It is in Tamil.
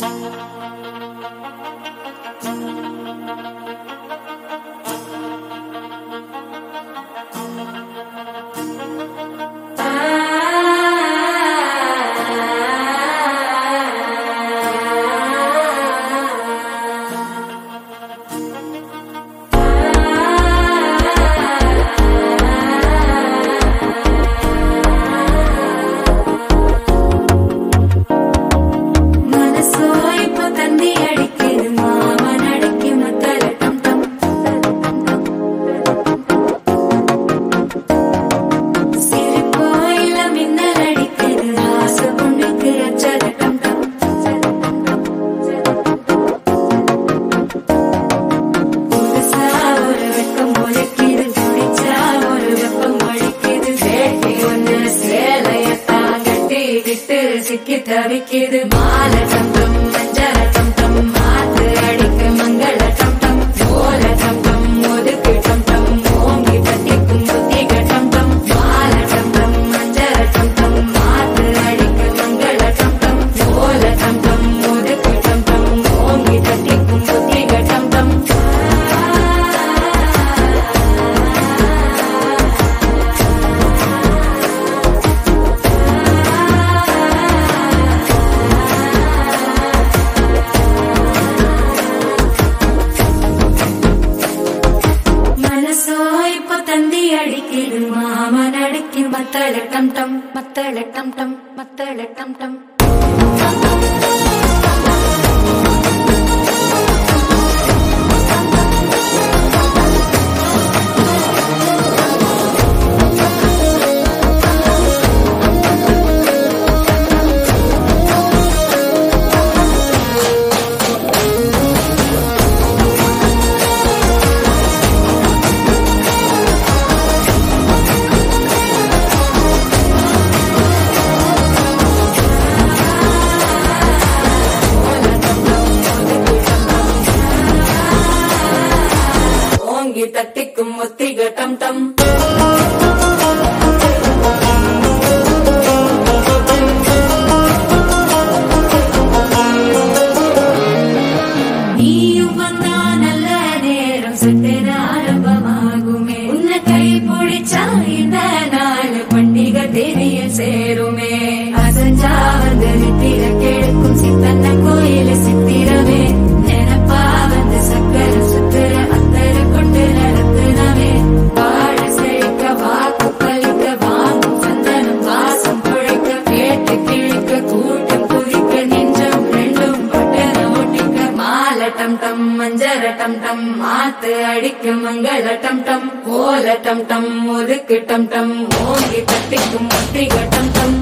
சிக்கி தவிக்கிது மால டம் டம் மஞ்சள டம் டம் மாத்து அடிக்க மங்கள டம் டம் ஓல டம் டம் ஒதுக்கு டம் டம் ஓங்கி தட்டிக்கும் புத்திக டம் டம் மால டம் டம் மஞ்சள டம் டம் மாத்து அடிக்க மங்கள டம் டம் ஓல டம் டம் ஒதுக்கு டம் டம் ஓங்கி தட்டிக்கும் புத்திக டம் டம் அடிக்கிது மாமன் அடிக்கி மத்தள டம் டம் மத்தள டம் டம் மத்தள டம் டம் தட்டிக்கும் ஒத்திக டம் டம் நீயும் வந்தா நல்ல நேரம் சட்டென ஆரம்பமாகுமே உன்னை கை பிடிச்சா இந்த நாள் பண்டிகை தெரிய சேருமே அசஞ்சா வந்து நித்திர கெடுக்கும் சித்தன்ன கோயில சித்திரமே நினைப்பா வந்து சக்கர சுத்துற அத்தர கொண்டு நடத்துனவே வாழ செழிக்க வாக்கு பலிக்க வாங்கும் சந்தனம் வாசம் பொழைக்க கேட்டு கிழிக்க கூட்டம் குதிக்க நெஞ்சம் ரெண்டும் பட்டன ஓட்டிக்க மால டம் டம் மஞ்சர டம் டம் மாத்து அடிக்க மங்கள டம் டம் ஓல டம் டம் ஒதுக்கு டம் டம் ஓங்கி தட்டிக்கும் ஒத்திக டம் டம்